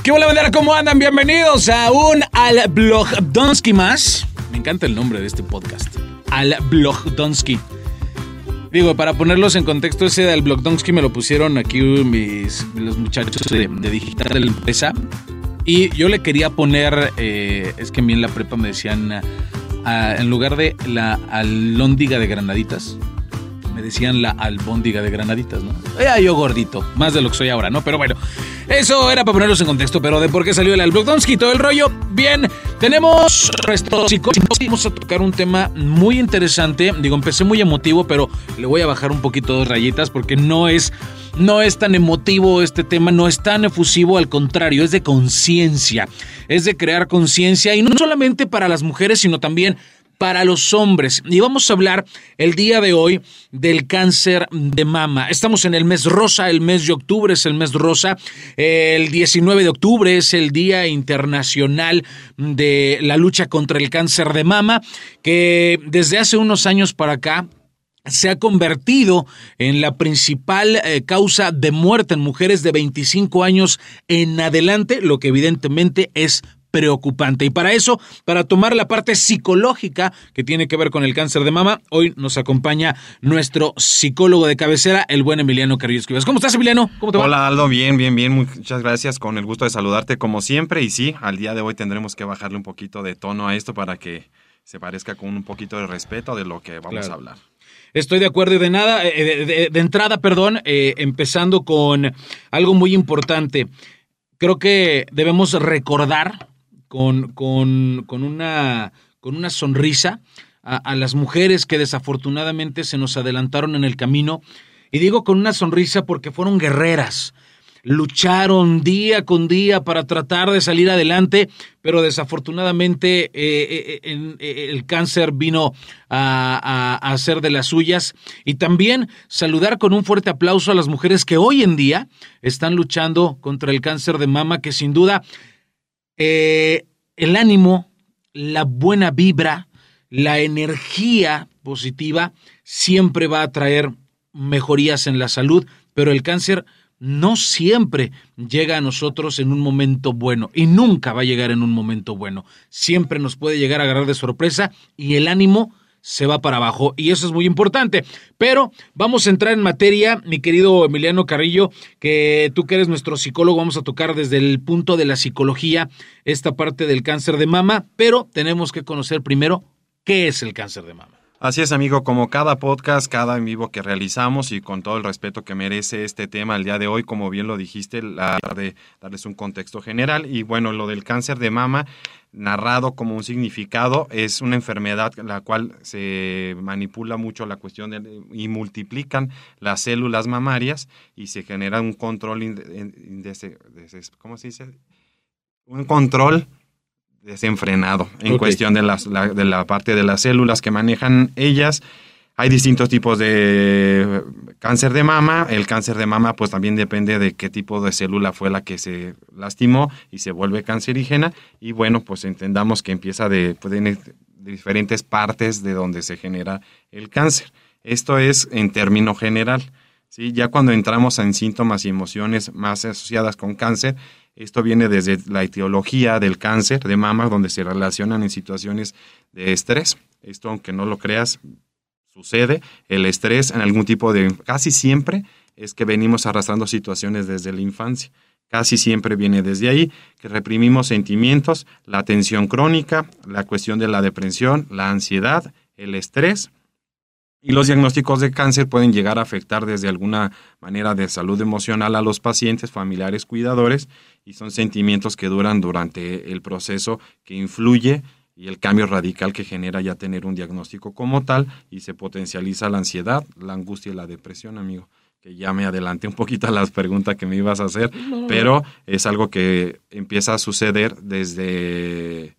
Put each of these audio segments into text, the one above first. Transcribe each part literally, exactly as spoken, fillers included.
¿Qué hola, bandera? ¿Cómo andan? Bienvenidos a un Al Blogdonsky más. Me encanta el nombre de este podcast. Al Blogdonsky. Digo, para ponerlos en contexto, ese de Al Blogdonsky me lo pusieron aquí mis, los muchachos de, de Digital de la empresa. Y yo le quería poner, eh, es que a mí en la prepa me decían, uh, en lugar de la alóndiga de granaditas, me decían la albóndiga de granaditas, ¿no? Era yo gordito, más de lo que soy ahora, ¿no? Pero bueno, eso era para ponerlos en contexto, pero de por qué salió el Al Blogdonsky y todo el rollo. Bien, tenemos nuestros psicólogos. Vamos a tocar un tema muy interesante. Digo, empecé muy emotivo, pero le voy a bajar un poquito dos rayitas porque no es, no es tan emotivo este tema, no es tan efusivo, al contrario, es de conciencia, es de crear conciencia y no solamente para las mujeres, sino también para los hombres. Y vamos a hablar el día de hoy del cáncer de mama. Estamos en el mes rosa, el mes de octubre es el mes rosa. El diecinueve de octubre es el Día Internacional de la Lucha contra el Cáncer de Mama, que desde hace unos años para acá se ha convertido en la principal eh, causa de muerte en mujeres de veinticinco años en adelante, lo que evidentemente es preocupante. Y para eso, para tomar la parte psicológica que tiene que ver con el cáncer de mama, hoy nos acompaña nuestro psicólogo de cabecera, el buen Emiliano Carrillo Esquivas. ¿Cómo estás, Emiliano? ¿Cómo te va? Hola, Aldo, bien, bien, bien, muchas gracias, con el gusto de saludarte como siempre, y sí, al día de hoy tendremos que bajarle un poquito de tono a esto para que se parezca con un poquito de respeto de lo que vamos claro. a hablar. Estoy de acuerdo y de nada, eh, de, de, de entrada, perdón, eh, empezando con algo muy importante. Creo que debemos recordar Con, con, con, una, con una sonrisa a, a las mujeres que desafortunadamente se nos adelantaron en el camino. Y digo con una sonrisa porque fueron guerreras. Lucharon día con día para tratar de salir adelante, pero desafortunadamente eh, eh, eh, el cáncer vino a, a, a hacer de las suyas. Y también saludar con un fuerte aplauso a las mujeres que hoy en día están luchando contra el cáncer de mama, que sin duda Eh, el ánimo, la buena vibra, la energía positiva siempre va a traer mejorías en la salud, pero el cáncer no siempre llega a nosotros en un momento bueno y nunca va a llegar en un momento bueno. Siempre nos puede llegar a agarrar de sorpresa y el ánimo se va para abajo, y eso es muy importante. Pero vamos a entrar en materia, mi querido Emiliano Carrillo, que tú que eres nuestro psicólogo, vamos a tocar desde el punto de la psicología esta parte del cáncer de mama, pero tenemos que conocer primero qué es el cáncer de mama. Así es, amigo, como cada podcast, cada en vivo que realizamos, y con todo el respeto que merece este tema el día de hoy, como bien lo dijiste, la de darles un contexto general. Y bueno, lo del cáncer de mama, narrado como un significado, es una enfermedad la cual se manipula mucho la cuestión de, y multiplican las células mamarias y se genera un control, in, in, de, de, de, ¿cómo se dice? Un control desenfrenado en okay. cuestión de, las, la, de la parte de las células que manejan ellas. Hay distintos tipos de cáncer de mama. El cáncer de mama pues también depende de qué tipo de célula fue la que se lastimó y se vuelve cancerígena. Y bueno, pues entendamos que empieza de, pues, de diferentes partes de donde se genera el cáncer. Esto es en término general, ¿sí? Ya cuando entramos en síntomas y emociones más asociadas con cáncer, esto viene desde la etiología del cáncer de mama, donde se relacionan en situaciones de estrés. Esto, aunque no lo creas, sucede. El estrés en algún tipo de... Casi siempre es que venimos arrastrando situaciones desde la infancia. Casi siempre viene desde ahí, que reprimimos sentimientos, la tensión crónica, la cuestión de la depresión, la ansiedad, el estrés. Y los diagnósticos de cáncer pueden llegar a afectar desde alguna manera de salud emocional a los pacientes, familiares, cuidadores, y son sentimientos que duran durante el proceso, que influye y el cambio radical que genera ya tener un diagnóstico como tal, y se potencializa la ansiedad, la angustia y la depresión, amigo. Que ya me adelanté un poquito a las preguntas que me ibas a hacer, no. pero es algo que empieza a suceder desde...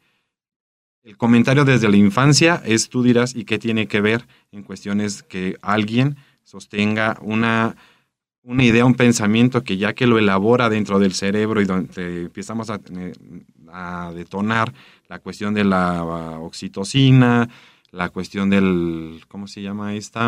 El comentario desde la infancia es, tú dirás, ¿y qué tiene que ver en cuestiones que alguien sostenga una, una idea, un pensamiento que ya que lo elabora dentro del cerebro y donde empezamos a, a detonar la cuestión de la oxitocina, la cuestión del, ¿cómo se llama esta?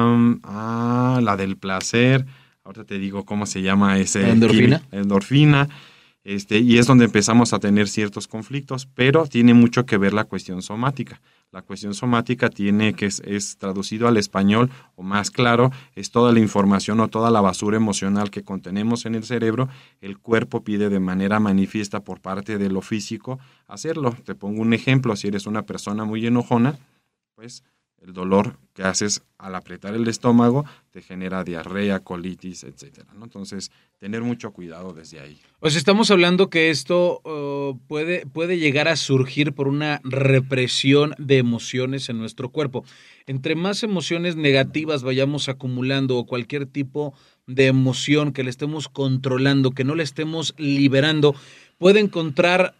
Ah, la del placer. Ahorita te digo cómo se llama ese. ¿Endorfina? Endorfina. Este, y es donde empezamos a tener ciertos conflictos, pero tiene mucho que ver la cuestión somática. La cuestión somática tiene que es, es traducido al español, o más claro, es toda la información o toda la basura emocional que contenemos en el cerebro. El cuerpo pide de manera manifiesta por parte de lo físico hacerlo. Te pongo un ejemplo, si eres una persona muy enojona, pues el dolor que haces al apretar el estómago te genera diarrea, colitis, etcétera, ¿no? Entonces, tener mucho cuidado desde ahí. O sea, estamos hablando que esto uh, puede, puede llegar a surgir por una represión de emociones en nuestro cuerpo. Entre más emociones negativas vayamos acumulando o cualquier tipo de emoción que le estemos controlando, que no le estemos liberando, puede encontrar,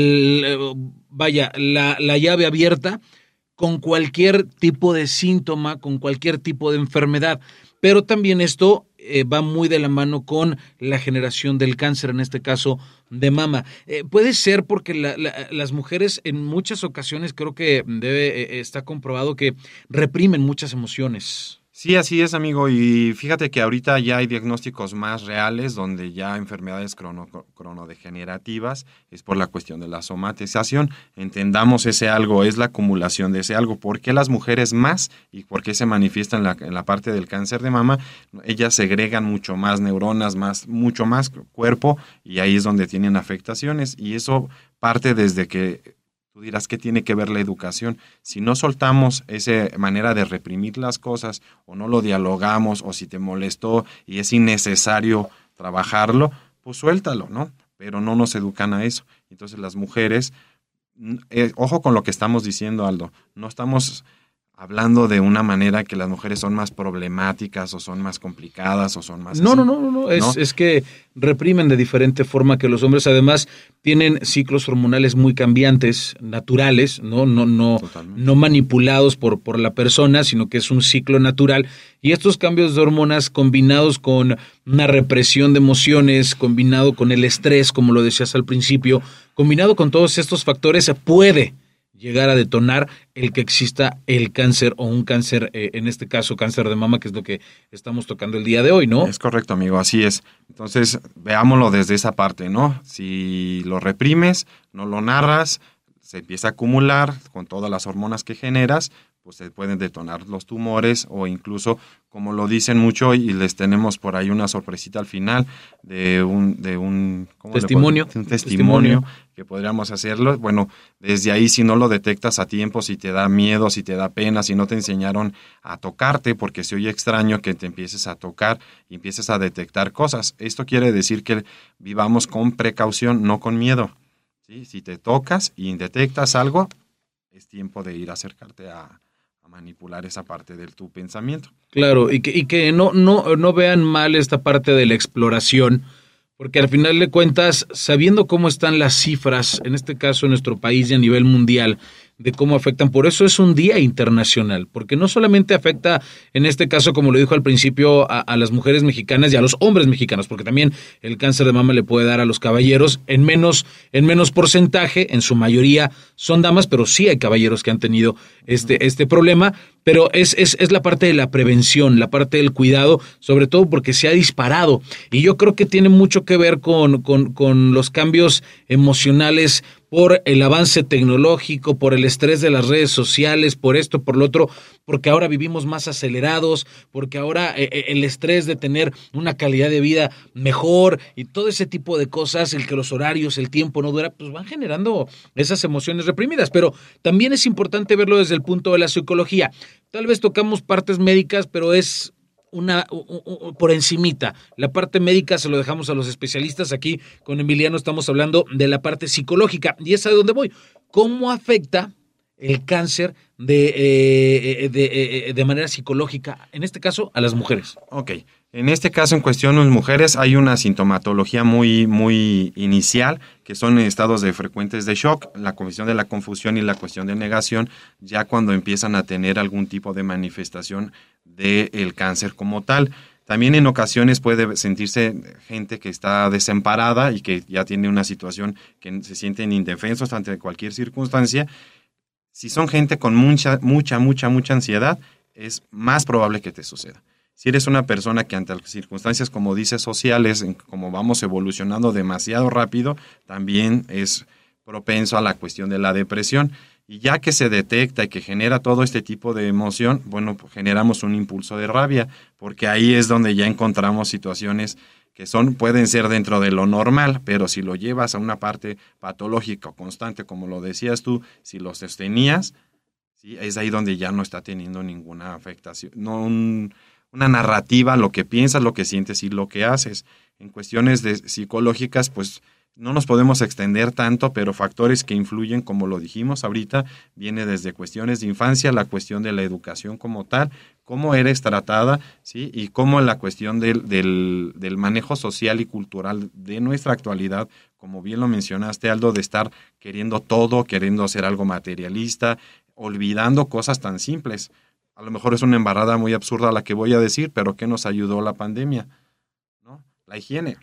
vaya, la, la llave abierta con cualquier tipo de síntoma, con cualquier tipo de enfermedad. Pero también esto eh, va muy de la mano con la generación del cáncer, en este caso de mama. Eh, puede ser porque la, la, las mujeres en muchas ocasiones, creo que debe eh, está comprobado que reprimen muchas emociones. Sí, así es, amigo, y fíjate que ahorita ya hay diagnósticos más reales donde ya enfermedades crono, cronodegenerativas es por la cuestión de la somatización. Entendamos ese algo, es la acumulación de ese algo. ¿Por qué las mujeres más y por qué se manifiesta en la, en la parte del cáncer de mama? Ellas segregan mucho más neuronas, más, mucho más cuerpo, y ahí es donde tienen afectaciones, y eso parte desde que... Tú dirás, ¿qué tiene que ver la educación? Si no soltamos esa manera de reprimir las cosas, o no lo dialogamos, o si te molestó y es innecesario trabajarlo, pues suéltalo, ¿no? Pero no nos educan a eso. Entonces las mujeres, eh, ojo con lo que estamos diciendo, Aldo, no estamos hablando de una manera que las mujeres son más problemáticas o son más complicadas o son más... No, así, no, no, no, no. Es, ¿no? es que reprimen de diferente forma que los hombres. Además, tienen ciclos hormonales muy cambiantes, naturales, no, no, no, no manipulados por, por la persona, sino que es un ciclo natural. Y estos cambios de hormonas combinados con una represión de emociones, combinado con el estrés, como lo decías al principio, combinado con todos estos factores, puede llegar a detonar el que exista el cáncer o un cáncer, eh, en este caso cáncer de mama, que es lo que estamos tocando el día de hoy, ¿no? Es correcto, amigo, así es. Entonces, veámoslo desde esa parte, ¿no? Si lo reprimes, no lo narras, se empieza a acumular con todas las hormonas que generas, pues se pueden detonar los tumores, o incluso, como lo dicen mucho, y les tenemos por ahí una sorpresita al final de un, de un ¿cómo testimonio, le puedo, un testimonio, testimonio que podríamos hacerlo. Bueno, desde ahí, si no lo detectas a tiempo, si te da miedo, si te da pena, si no te enseñaron a tocarte, porque se oye extraño que te empieces a tocar y empieces a detectar cosas. Esto quiere decir que vivamos con precaución, no con miedo. ¿Sí? Si te tocas y detectas algo, es tiempo de ir a acercarte a, a manipular esa parte de tu pensamiento. Claro, y que, y que no, no, no vean mal esta parte de la exploración, porque al final de cuentas, sabiendo cómo están las cifras, en este caso en nuestro país y a nivel mundial, de cómo afectan, por eso es un día internacional, porque no solamente afecta, en este caso, como lo dijo al principio, a, a las mujeres mexicanas y a los hombres mexicanos, porque también el cáncer de mama le puede dar a los caballeros en menos, en menos porcentaje, en su mayoría son damas, pero sí hay caballeros que han tenido este, este problema, pero es, es, es la parte de la prevención, la parte del cuidado, sobre todo porque se ha disparado, y yo creo que tiene mucho que ver con, con, con los cambios emocionales, por el avance tecnológico, por el estrés de las redes sociales, por esto, por lo otro, porque ahora vivimos más acelerados, porque ahora eh, el estrés de tener una calidad de vida mejor y todo ese tipo de cosas, el que los horarios, el tiempo no dura, pues van generando esas emociones reprimidas. Pero también es importante verlo desde el punto de la psicología. Tal vez tocamos partes médicas, pero es... Una, por encimita. La parte médica se lo dejamos a los especialistas. Aquí con Emiliano estamos hablando de la parte psicológica, y es a donde voy. ¿Cómo afecta el cáncer de, eh, de, de, de manera psicológica, en este caso, a las mujeres? Ok. En este caso, en cuestión de mujeres, hay una sintomatología muy, muy inicial, que son estados de frecuentes de shock, la cuestión de la confusión y la cuestión de negación, ya cuando empiezan a tener algún tipo de manifestación del cáncer como tal. También en ocasiones puede sentirse gente que está desamparada y que ya tiene una situación que se sienten indefensos ante cualquier circunstancia. Si son gente con mucha, mucha, mucha, mucha ansiedad, es más probable que te suceda. Si eres una persona que ante las circunstancias, como dices, sociales, como vamos evolucionando demasiado rápido, también es propenso a la cuestión de la depresión. Y ya que se detecta y que genera todo este tipo de emoción, bueno, pues generamos un impulso de rabia, porque ahí es donde ya encontramos situaciones que son, pueden ser dentro de lo normal, pero si lo llevas a una parte patológica o constante, como lo decías tú, si lo sostenías, ¿sí? Es ahí donde ya no está teniendo ninguna afectación, no un, una narrativa, lo que piensas, lo que sientes y lo que haces. En cuestiones de psicológicas, pues no nos podemos extender tanto, pero factores que influyen, como lo dijimos ahorita, viene desde cuestiones de infancia, la cuestión de la educación como tal, cómo eres tratada, ¿sí? Y cómo la cuestión del, del, del manejo social y cultural de nuestra actualidad, como bien lo mencionaste, Aldo, de estar queriendo todo, queriendo hacer algo materialista, olvidando cosas tan simples. A lo mejor es una embarrada muy absurda la que voy a decir, pero ¿qué nos ayudó la pandemia? ¿No? La higiene.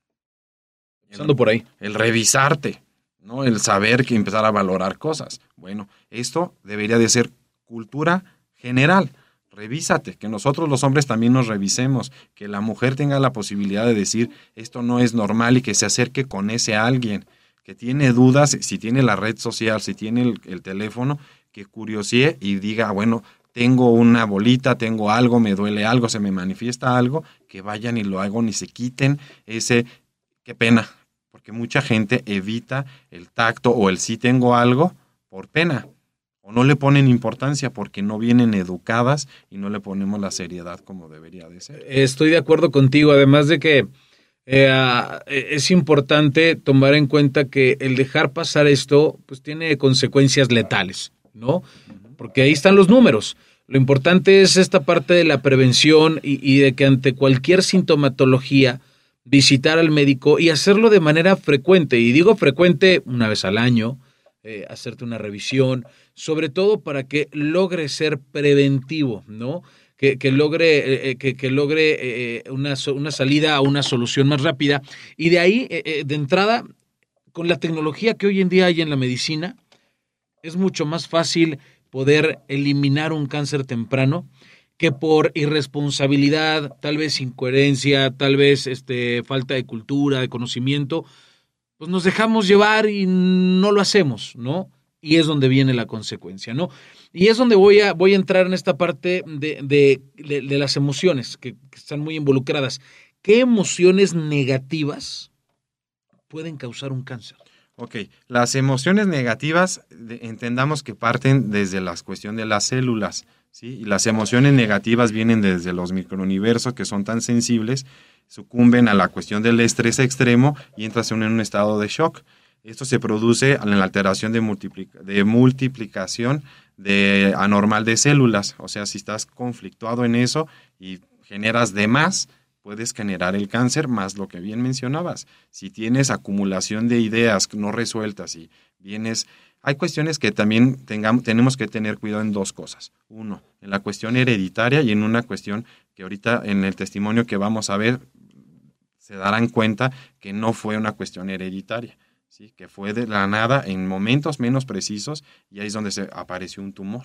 Empezando por ahí. El revisarte, ¿no? El saber que empezar a valorar cosas. Bueno, esto debería de ser cultura general. Revísate, que nosotros los hombres también nos revisemos, que la mujer tenga la posibilidad de decir esto no es normal y que se acerque con ese alguien que tiene dudas, si tiene la red social, si tiene el, el teléfono, que curiosee y diga, bueno, tengo una bolita, tengo algo, me duele algo, se me manifiesta algo, que vayan y lo hagan y se quiten ese, qué pena. Porque mucha gente evita el tacto o el sí tengo algo por pena. O no le ponen importancia porque no vienen educadas y no le ponemos la seriedad como debería de ser. Estoy de acuerdo contigo, además de que eh, es importante tomar en cuenta que el dejar pasar esto pues tiene consecuencias letales, ¿no? Porque ahí están los números. Lo importante es esta parte de la prevención y, y de que ante cualquier sintomatología visitar al médico y hacerlo de manera frecuente, y digo frecuente una vez al año, eh, hacerte una revisión, sobre todo para que logre ser preventivo, ¿no? Que, que logre, eh, que, que logre eh, una, una salida a una solución más rápida. Y de ahí, eh, de entrada, con la tecnología que hoy en día hay en la medicina, es mucho más fácil poder eliminar un cáncer temprano que por irresponsabilidad, tal vez incoherencia, tal vez este, falta de cultura, de conocimiento, pues nos dejamos llevar y no lo hacemos, ¿no? Y es donde viene la consecuencia, ¿no? Y es donde voy a, voy a entrar en esta parte de, de, de, de las emociones que, que están muy involucradas. ¿Qué emociones negativas pueden causar un cáncer? Ok, las emociones negativas de, entendamos que parten desde la cuestión de las células, ¿sí? Y las emociones negativas vienen desde los microuniversos que son tan sensibles, sucumben a la cuestión del estrés extremo y entras en un estado de shock. Esto se produce en la alteración de, multiplic- de multiplicación de anormal de células. O sea, si estás conflictuado en eso y generas de más, puedes generar el cáncer, más lo que bien mencionabas. Si tienes acumulación de ideas no resueltas y vienes... Hay cuestiones que también tengamos, tenemos que tener cuidado en dos cosas. Uno, en la cuestión hereditaria y en una cuestión que ahorita en el testimonio que vamos a ver se darán cuenta que no fue una cuestión hereditaria, ¿sí? Que fue de la nada en momentos menos precisos y ahí es donde se apareció un tumor.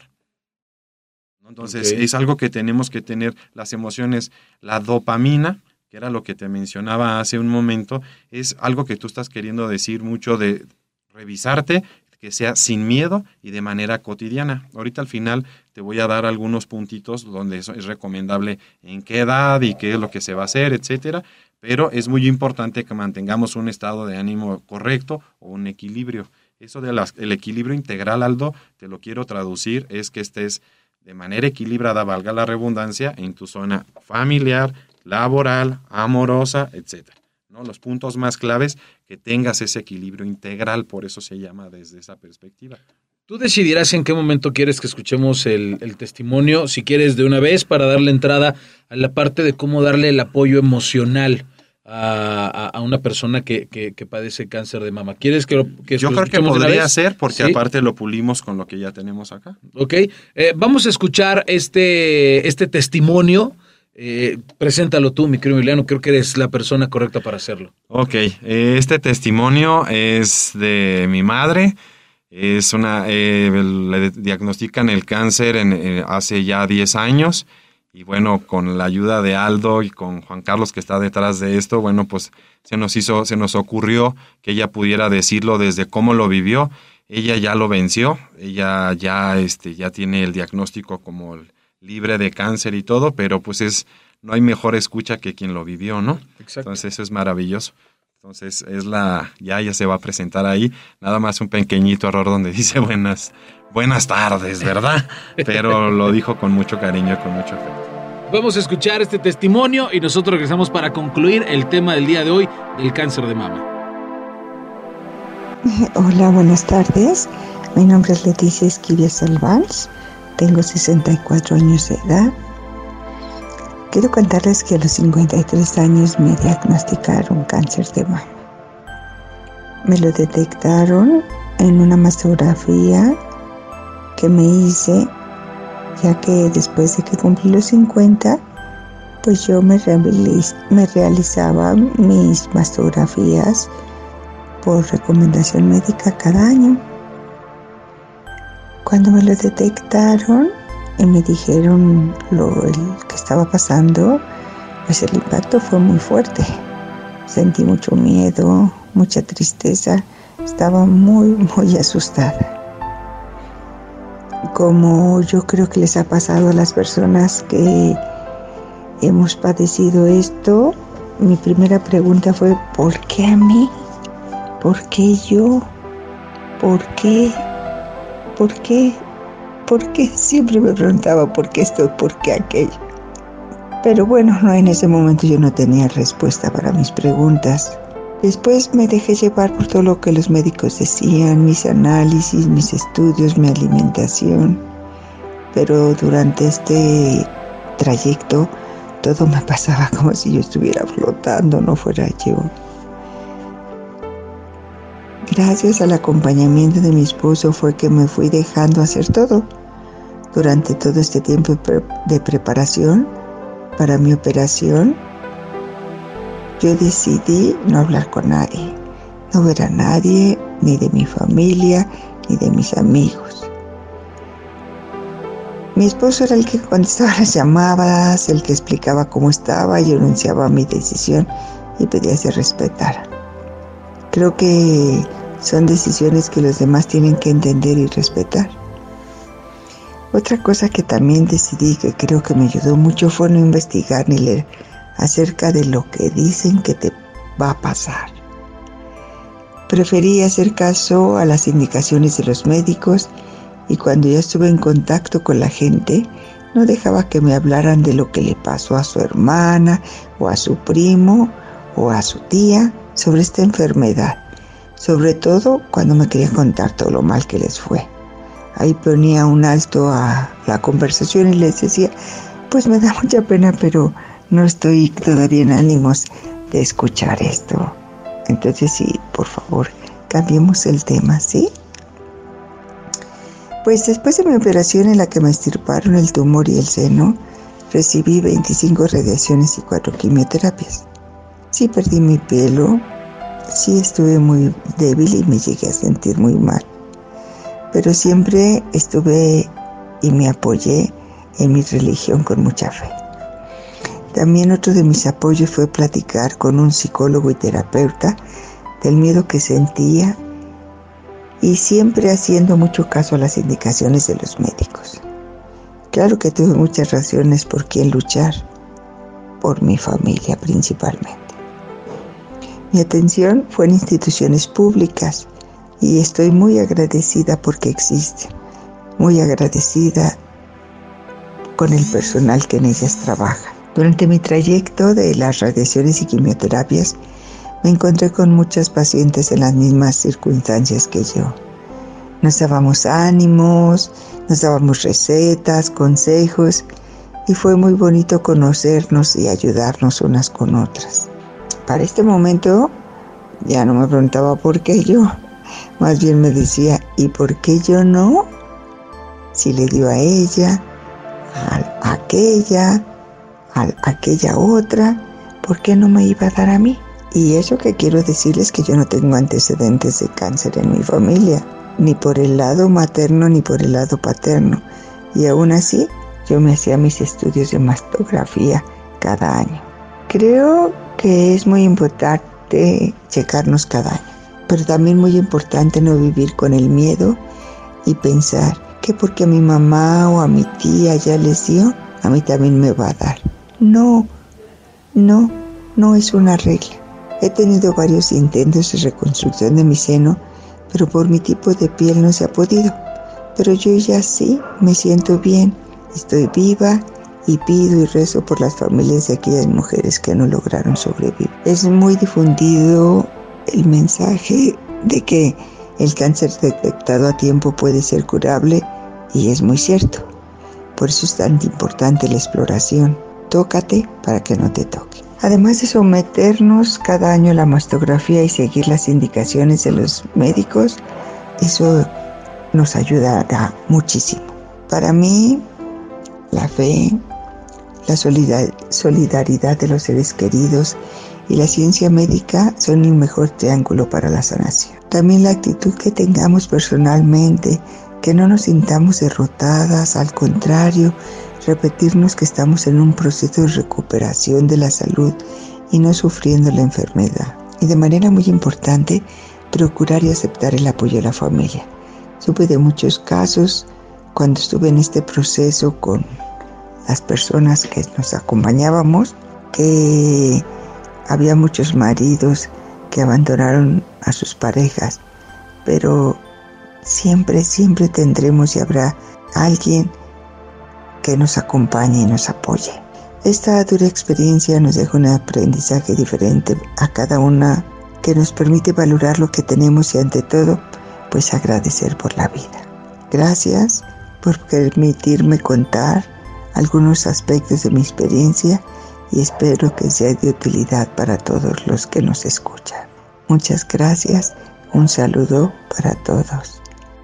Entonces, okay, es algo que tenemos que tener. Las emociones, la dopamina, que era lo que te mencionaba hace un momento, es algo que tú estás queriendo decir mucho de revisarte, que sea sin miedo y de manera cotidiana. Ahorita al final te voy a dar algunos puntitos donde eso es recomendable en qué edad y qué es lo que se va a hacer, etcétera, pero es muy importante que mantengamos un estado de ánimo correcto o un equilibrio. Eso del equilibrio integral, Aldo, te lo quiero traducir, es que estés de manera equilibrada, valga la redundancia, en tu zona familiar, laboral, amorosa, etcétera. ¿No? Los puntos más claves, que tengas ese equilibrio integral, por eso se llama desde esa perspectiva. Tú decidirás en qué momento quieres que escuchemos el, el testimonio, si quieres de una vez, para darle entrada a la parte de cómo darle el apoyo emocional a, a, a una persona que, que, que padece cáncer de mama. ¿Quieres que lo que Yo creo que podría ser, porque ¿sí? Aparte lo pulimos con lo que ya tenemos acá. Ok, eh, vamos a escuchar este, este testimonio. Eh, preséntalo tú, mi querido Emiliano, creo que eres la persona correcta para hacerlo. Ok, eh, este testimonio es de mi madre. Es una, eh, le diagnostican el cáncer en, eh, hace ya diez años Y bueno, con la ayuda de Aldo y con Juan Carlos que está detrás de esto, bueno, pues se nos hizo, se nos ocurrió que ella pudiera decirlo desde cómo lo vivió. Ella ya lo venció, ella ya, este, ya tiene el diagnóstico como libre de cáncer y todo, pero pues es, no hay mejor escucha que quien lo vivió, ¿no? Exacto. Entonces eso es maravilloso. Entonces es la, ya ella se va a presentar ahí, nada más un pequeñito error donde dice buenas, buenas tardes, ¿verdad? Pero lo dijo con mucho cariño y con mucho afecto. Vamos a escuchar este testimonio y nosotros regresamos para concluir el tema del día de hoy, del cáncer de mama. Hola, buenas tardes. Mi nombre es Leticia Esquivia Salvans, tengo sesenta y cuatro años de edad. Quiero contarles que a los cincuenta y tres años me diagnosticaron cáncer de mama. Me lo detectaron en una mastografía que me hice, ya que después de que cumplí los cincuenta, pues yo me, realiz- me realizaba mis mastografías por recomendación médica cada año. Cuando me lo detectaron y me dijeron lo el que estaba pasando, pues el impacto fue muy fuerte. Sentí mucho miedo, mucha tristeza, estaba muy, muy asustada. Como yo creo que les ha pasado a las personas que hemos padecido esto, mi primera pregunta fue: ¿por qué a mí? ¿Por qué yo? ¿Por qué? ¿Por qué? ¿Por qué? Siempre me preguntaba por qué esto, por qué aquello. Pero bueno, no, en ese momento yo no tenía respuesta para mis preguntas. Después me dejé llevar por todo lo que los médicos decían, mis análisis, mis estudios, mi alimentación. Pero durante este trayecto todo me pasaba como si yo estuviera flotando, no fuera yo. Gracias al acompañamiento de mi esposo fue que me fui dejando hacer todo. Durante todo este tiempo de preparación para mi operación, yo decidí no hablar con nadie, no ver a nadie, ni de mi familia, ni de mis amigos. Mi esposo era el que contestaba las llamadas, el que explicaba cómo estaba, yo anunciaba mi decisión y pedía se respetara. Creo que son decisiones que los demás tienen que entender y respetar. Otra cosa que también decidí, que creo que me ayudó mucho, fue no investigar ni leer acerca de lo que dicen que te va a pasar. Preferí hacer caso a las indicaciones de los médicos, y cuando ya estuve en contacto con la gente, no dejaba que me hablaran de lo que le pasó a su hermana, o a su primo, o a su tía sobre esta enfermedad. Sobre todo cuando me querían contar todo lo mal que les fue. Ahí ponía un alto a la conversación y les decía: pues me da mucha pena, pero no estoy todavía en ánimos de escuchar esto. Entonces sí, por favor, cambiemos el tema, ¿sí? Pues después de mi operación en la que me extirparon el tumor y el seno, recibí veinticinco radiaciones y cuatro quimioterapias. Sí perdí mi pelo, sí estuve muy débil y me llegué a sentir muy mal. Pero siempre estuve y me apoyé en mi religión con mucha fe. También otro de mis apoyos fue platicar con un psicólogo y terapeuta del miedo que sentía, y siempre haciendo mucho caso a las indicaciones de los médicos. Claro que tuve muchas razones por quién luchar, por mi familia principalmente. Mi atención fue en instituciones públicas y estoy muy agradecida porque existen, muy agradecida con el personal que en ellas trabaja. Durante mi trayecto de las radiaciones y quimioterapias, me encontré con muchas pacientes en las mismas circunstancias que yo. Nos dábamos ánimos, nos dábamos recetas, consejos, y fue muy bonito conocernos y ayudarnos unas con otras. Para este momento ya no me preguntaba por qué yo, más bien me decía: ¿y por qué yo no? Si le dio a ella, a aquella, a aquella otra, ¿por qué no me iba a dar a mí? Y eso que quiero decirles que yo no tengo antecedentes de cáncer en mi familia, ni por el lado materno ni por el lado paterno. Y aún así, yo me hacía mis estudios de mastografía cada año. Creo que es muy importante checarnos cada año, pero también muy importante no vivir con el miedo y pensar que porque a mi mamá o a mi tía ya les dio, a mí también me va a dar. No, no, no es una regla. He tenido varios intentos de reconstrucción de mi seno, pero por mi tipo de piel no se ha podido. Pero yo ya sí me siento bien, estoy viva y pido y rezo por las familias de aquellas mujeres que no lograron sobrevivir. Es muy difundido el mensaje de que el cáncer detectado a tiempo puede ser curable y es muy cierto. Por eso es tan importante la exploración. Tócate para que no te toque. Además de someternos cada año a la mastografía y seguir las indicaciones de los médicos, eso nos ayudará muchísimo. Para mí, la fe, la solidaridad de los seres queridos y la ciencia médica son el mejor triángulo para la sanación. También la actitud que tengamos personalmente, que no nos sintamos derrotadas, al contrario, repetirnos que estamos en un proceso de recuperación de la salud y no sufriendo la enfermedad. Y de manera muy importante, procurar y aceptar el apoyo de la familia. Supe de muchos casos cuando estuve en este proceso con las personas que nos acompañábamos, que había muchos maridos que abandonaron a sus parejas, pero siempre, siempre tendremos y habrá alguien que nos acompañe y nos apoye. Esta dura experiencia nos deja un aprendizaje diferente a cada una que nos permite valorar lo que tenemos y ante todo, pues agradecer por la vida. Gracias por permitirme contar algunos aspectos de mi experiencia y espero que sea de utilidad para todos los que nos escuchan. Muchas gracias, un saludo para todos.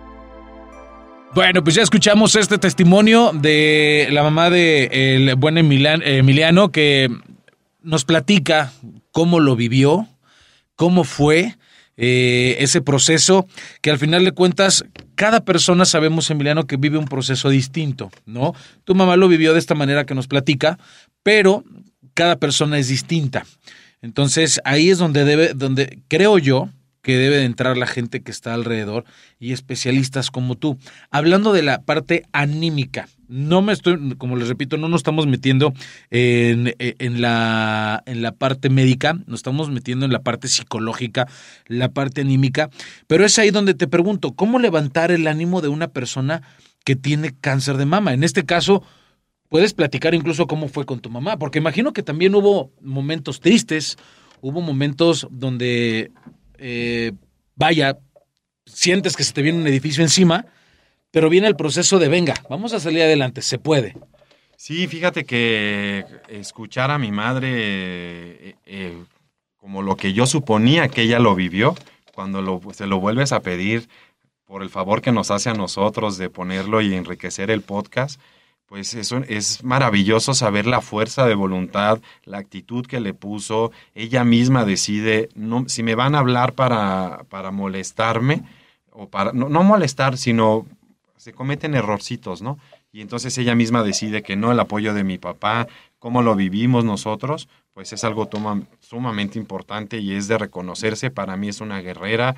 Bueno, pues ya escuchamos este testimonio de la mamá de el buen Emiliano, que nos platica cómo lo vivió, cómo fue eh, ese proceso, que al final de cuentas cada persona sabemos, Emiliano, que vive un proceso distinto, ¿no? Tu mamá lo vivió de esta manera que nos platica, pero cada persona es distinta. Entonces ahí es donde debe, donde creo yo que debe de entrar la gente que está alrededor y especialistas como tú. Hablando de la parte anímica, no me estoy, como les repito, no nos estamos metiendo en, en, la, en la parte médica, nos estamos metiendo en la parte psicológica, la parte anímica, pero es ahí donde te pregunto, ¿cómo levantar el ánimo de una persona que tiene cáncer de mama? En este caso, puedes platicar incluso cómo fue con tu mamá, porque imagino que también hubo momentos tristes, hubo momentos donde... Eh, vaya, sientes que se te viene un edificio encima, pero viene el proceso de venga, vamos a salir adelante, se puede. Sí, fíjate que escuchar a mi madre eh, eh, como lo que yo suponía que ella lo vivió, cuando lo, se lo vuelves a pedir por el favor que nos hace a nosotros de ponerlo y enriquecer el podcast, pues eso es maravilloso saber la fuerza de voluntad, la actitud que le puso. Ella misma decide, no, si me van a hablar para, para molestarme, o para no, no molestar, sino se cometen errorcitos, ¿no? Y entonces ella misma decide que no, el apoyo de mi papá, cómo lo vivimos nosotros, pues es algo toma, sumamente importante y es de reconocerse. Para mí es una guerrera,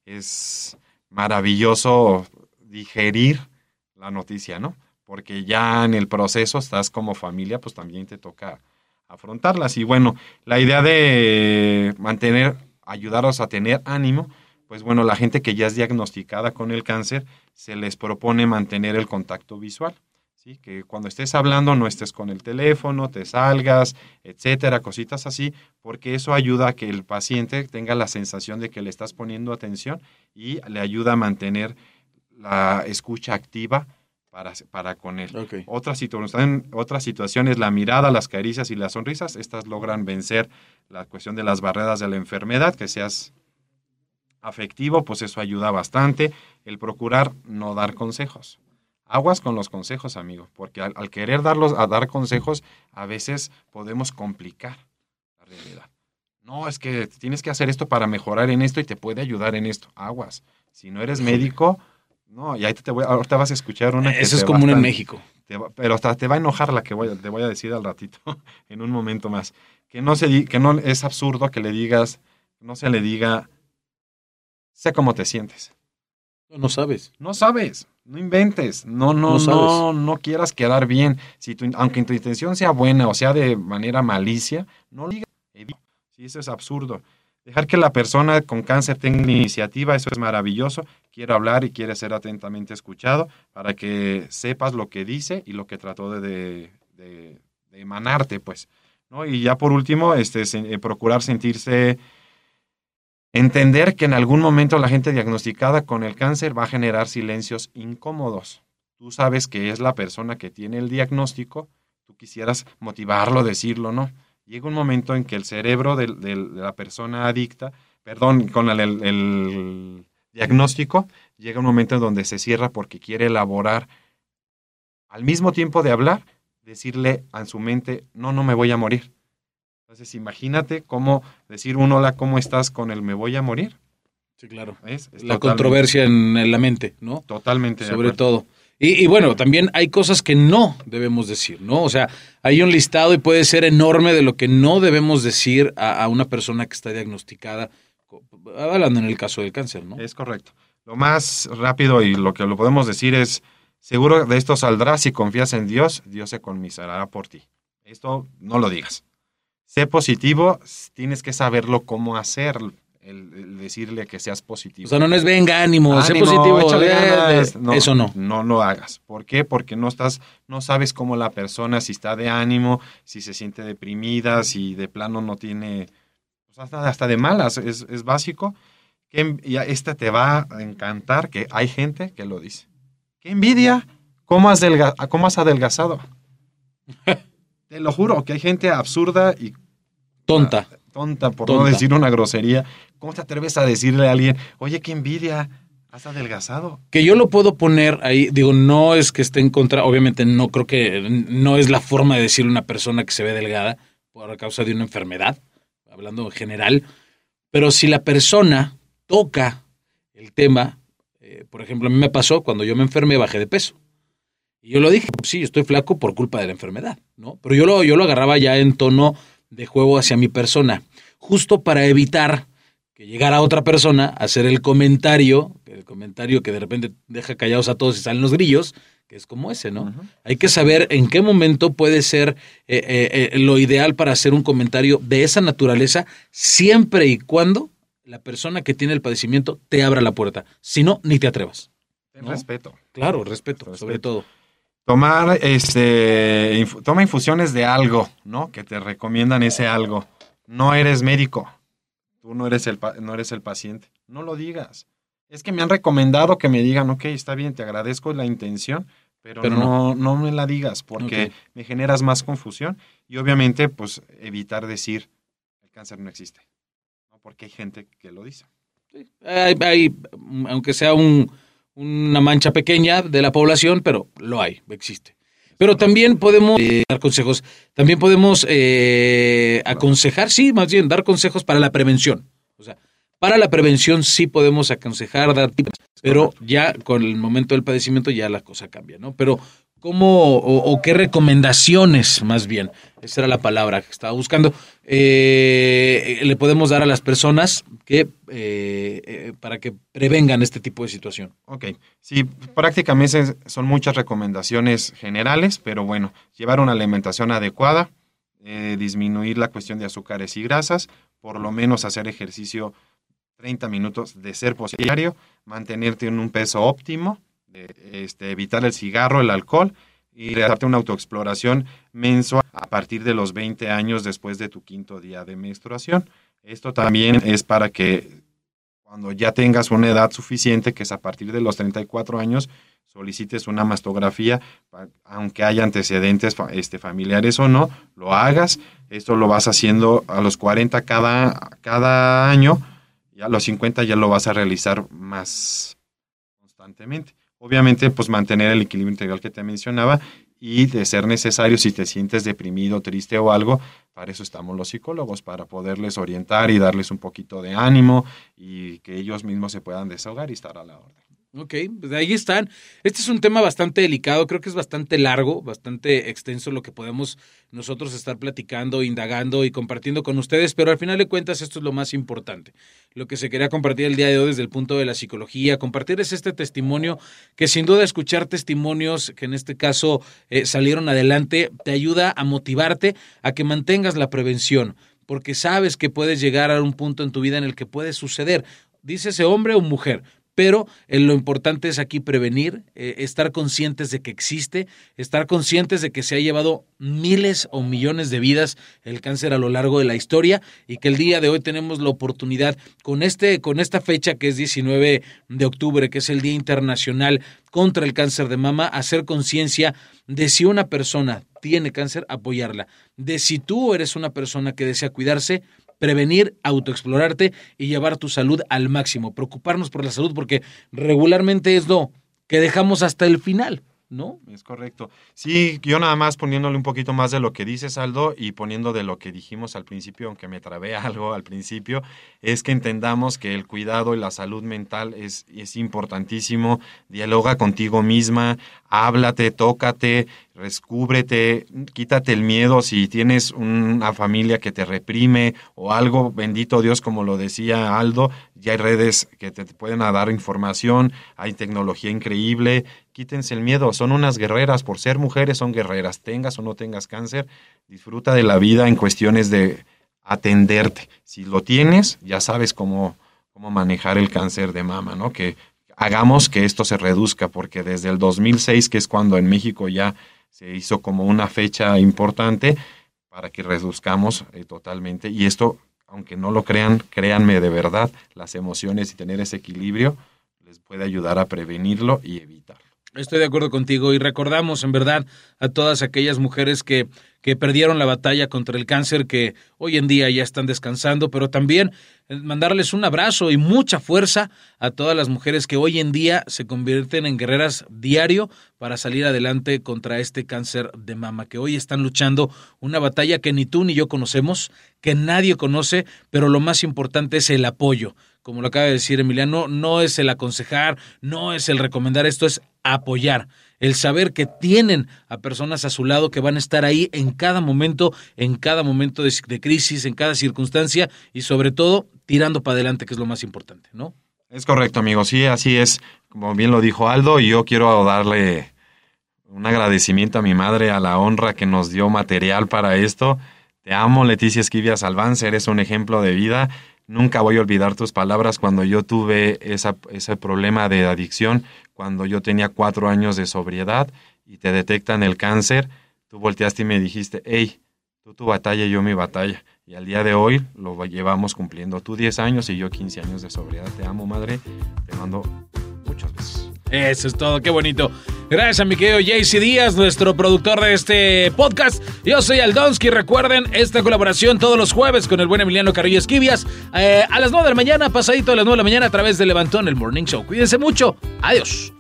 es maravilloso digerir la noticia, ¿no? Porque ya en el proceso estás como familia, pues también te toca afrontarlas. Y bueno, la idea de mantener, ayudaros a tener ánimo, pues bueno, la gente que ya es diagnosticada con el cáncer, se les propone mantener el contacto visual, ¿sí? Que cuando estés hablando no estés con el teléfono, te salgas, etcétera, cositas así, porque eso ayuda a que el paciente tenga la sensación de que le estás poniendo atención y le ayuda a mantener la escucha activa Para, para con él. Okay. Otra, situ- otra situación es la mirada, las caricias y las sonrisas. Estas logran vencer la cuestión de las barreras de la enfermedad, que seas afectivo, pues eso ayuda bastante. El procurar no dar consejos. Aguas con los consejos, amigo, porque al, al querer darlos, a dar consejos, a veces podemos complicar la realidad. No, es que tienes que hacer esto para mejorar en esto y te puede ayudar en esto. Aguas. Si no eres médico... No, y ahí te voy, ahorita vas a escuchar una que eso es te común bastan, en México. te va, pero hasta te va a enojar la que voy, te voy a decir al ratito, en un momento más. Que no, se, que no es absurdo que le digas, no se le diga, sé cómo te sientes. No, no sabes. No sabes, no inventes, no, no, no, no, no quieras quedar bien. Si tu, aunque tu intención sea buena o sea de manera malicia, no lo digas. Sí, eso es absurdo. Dejar que la persona con cáncer tenga iniciativa, eso es maravilloso. Quiere hablar y quiere ser atentamente escuchado para que sepas lo que dice y lo que trató de, de, de, de emanarte, pues, ¿no? Y ya por último, este, se, eh, procurar sentirse, entender que en algún momento la gente diagnosticada con el cáncer va a generar silencios incómodos. Tú sabes que es la persona que tiene el diagnóstico, tú quisieras motivarlo, decirlo, ¿no? Llega un momento en que el cerebro de, de, de la persona adicta, perdón, con el, el, el diagnóstico, llega un momento en donde se cierra porque quiere elaborar, al mismo tiempo de hablar, decirle a su mente, no, no me voy a morir. Entonces imagínate cómo decir un hola, ¿cómo estás? Con el me voy a morir. Sí, claro. ¿Es? Es la controversia en, en la mente, ¿no? Totalmente. Sobre todo. Y, y bueno, también hay cosas que no debemos decir, ¿no? O sea, hay un listado y puede ser enorme de lo que no debemos decir a, a una persona que está diagnosticada, hablando en el caso del cáncer, ¿no? Es correcto. Lo más rápido y lo que lo podemos decir es, seguro de esto saldrás si confías en Dios, Dios se conmisará por ti. Esto no lo digas. Sé positivo, tienes que saberlo cómo hacerlo. El, el decirle que seas positivo. O sea, no, no es venga, ánimo, ánimo sé positivo. Échale ganas. No, eso no. No lo hagas. ¿Por qué? Porque no estás, no sabes cómo la persona, si está de ánimo, si se siente deprimida, si de plano no tiene, pues hasta, hasta de malas, es, es básico. Que, y esta te va a encantar, que hay gente que lo dice. ¡Qué envidia! ¿Cómo has, delga, cómo has adelgazado? Te lo juro, que hay gente absurda y tonta. Tonta, por Tonta. no decir una grosería. ¿Cómo te atreves a decirle a alguien, oye, qué envidia, has adelgazado? Que yo lo puedo poner ahí, digo, no es que esté en contra, obviamente no creo que, no es la forma de decirle a una persona que se ve delgada por causa de una enfermedad, hablando en general, pero si la persona toca el tema, eh, por ejemplo, a mí me pasó, cuando yo me enfermé bajé de peso. Y yo lo dije, pues sí, estoy flaco por culpa de la enfermedad, ¿no? Pero yo lo, yo lo agarraba ya en tono de juego hacia mi persona, justo para evitar que llegara otra persona a hacer el comentario, el comentario que de repente deja callados a todos y salen los grillos, que es como ese, ¿no? Uh-huh. Hay que saber en qué momento puede ser eh, eh, eh, lo ideal para hacer un comentario de esa naturaleza, siempre y cuando la persona que tiene el padecimiento te abra la puerta. Si no, ni te atrevas. Ten ¿no? respeto. Claro, respeto, respeto, sobre todo. Tomar, este, inf- toma infusiones de algo, ¿no? Que te recomiendan ese algo. No eres médico. Tú no eres el, pa- no eres el paciente. No lo digas. Es que me han recomendado que me digan, ok, está bien, te agradezco la intención, pero, pero no, no, no me la digas porque okay. me generas más confusión y obviamente, pues, evitar decir el cáncer no existe, ¿no? Porque hay gente que lo dice. Sí. Hay, hay, aunque sea un, una mancha pequeña de la población, pero lo hay, existe. Pero también podemos eh, dar consejos, también podemos eh, aconsejar, sí, más bien, dar consejos para la prevención. O sea, para la prevención sí podemos aconsejar, dar tips, pero ya con el momento del padecimiento ya la cosa cambia, ¿no? Pero ¿cómo o, o qué recomendaciones, más bien, esa era la palabra que estaba buscando, eh, le podemos dar a las personas que eh, eh, para que prevengan este tipo de situación? Ok, sí, prácticamente son muchas recomendaciones generales, pero bueno, llevar una alimentación adecuada, eh, disminuir la cuestión de azúcares y grasas, por lo menos hacer ejercicio treinta minutos de ser posible diario, mantenerte en un peso óptimo, de, este, evitar el cigarro, el alcohol y realizarte una autoexploración mensual a partir de los veinte años después de tu quinto día de menstruación. Esto también es para que cuando ya tengas una edad suficiente, que es a partir de los treinta y cuatro años, solicites una mastografía, aunque haya antecedentes este, familiares o no, lo hagas. Esto lo vas haciendo a los cuarenta cada, cada año. Ya a los cincuenta ya lo vas a realizar más constantemente. Obviamente, pues mantener el equilibrio integral que te mencionaba y de ser necesario, si te sientes deprimido, triste o algo, para eso estamos los psicólogos, para poderles orientar y darles un poquito de ánimo y que ellos mismos se puedan desahogar y estar a la orden. Ok, pues ahí están. Este es un tema bastante delicado, creo que es bastante largo, bastante extenso lo que podemos nosotros estar platicando, indagando y compartiendo con ustedes, pero al final de cuentas esto es lo más importante. Lo que se quería compartir el día de hoy desde el punto de la psicología, compartir es este testimonio, que sin duda escuchar testimonios que en este caso eh, salieron adelante, te ayuda a motivarte a que mantengas la prevención, porque sabes que puedes llegar a un punto en tu vida en el que puede suceder, dícese hombre o mujer. Pero eh, lo importante es aquí prevenir, eh, estar conscientes de que existe, estar conscientes de que se ha llevado miles o millones de vidas el cáncer a lo largo de la historia y que el día de hoy tenemos la oportunidad con, este, con esta fecha que es diecinueve de octubre, que es el Día Internacional contra el Cáncer de Mama, hacer conciencia de si una persona tiene cáncer, apoyarla, de si tú eres una persona que desea cuidarse, prevenir, autoexplorarte y llevar tu salud al máximo, preocuparnos por la salud porque regularmente es lo que dejamos hasta el final, ¿no? Es correcto. Sí, yo nada más poniéndole un poquito más de lo que dices, Aldo, y poniendo de lo que dijimos al principio, aunque me trabé algo al principio, es que entendamos que el cuidado y la salud mental es, es importantísimo. Dialoga contigo misma, háblate, tócate, descúbrete, quítate el miedo si tienes una familia que te reprime o algo, bendito Dios, como lo decía Aldo, ya hay redes que te pueden dar información, hay tecnología increíble, quítense el miedo, son unas guerreras, por ser mujeres son guerreras, tengas o no tengas cáncer, disfruta de la vida en cuestiones de atenderte, si lo tienes, ya sabes cómo, cómo manejar el cáncer de mama, ¿no? Que hagamos que esto se reduzca, porque desde el dos mil seis, que es cuando en México ya se hizo como una fecha importante para que reduzcamos eh, totalmente. Y esto, aunque no lo crean, créanme de verdad, las emociones y tener ese equilibrio les puede ayudar a prevenirlo y evitarlo. Estoy de acuerdo contigo y recordamos en verdad a todas aquellas mujeres que, que perdieron la batalla contra el cáncer, que hoy en día ya están descansando, pero también mandarles un abrazo y mucha fuerza a todas las mujeres que hoy en día se convierten en guerreras diario para salir adelante contra este cáncer de mama, que hoy están luchando una batalla que ni tú ni yo conocemos, que nadie conoce, pero lo más importante es el apoyo. Como lo acaba de decir Emiliano, no es el aconsejar, no es el recomendar, esto es apoyar, el saber que tienen a personas a su lado que van a estar ahí en cada momento, en cada momento de, de crisis, en cada circunstancia y sobre todo tirando para adelante, que es lo más importante, ¿no? Es correcto, amigo, sí, así es, como bien lo dijo Aldo, y yo quiero darle un agradecimiento a mi madre, a la honra que nos dio material para esto. Te amo, Leticia Esquivia Salvanza, eres un ejemplo de vida. Nunca voy a olvidar tus palabras cuando yo tuve esa, ese problema de adicción, cuando yo tenía cuatro años de sobriedad y te detectan el cáncer, tú volteaste y me dijiste, hey, tú tu batalla y yo mi batalla. Y al día de hoy lo llevamos cumpliendo. Tú diez años y yo quince años de sobriedad. Te amo, madre. Te mando muchos besos. Eso es todo, qué bonito. Gracias a mi querido Jaycee Díaz, nuestro productor de este podcast. Yo soy Aldonsky. Recuerden esta colaboración todos los jueves con el buen Emiliano Carrillo Esquivias eh, a las nueve de la mañana, pasadito a las nueve de la mañana a través de Levantón, el Morning Show. Cuídense mucho. Adiós.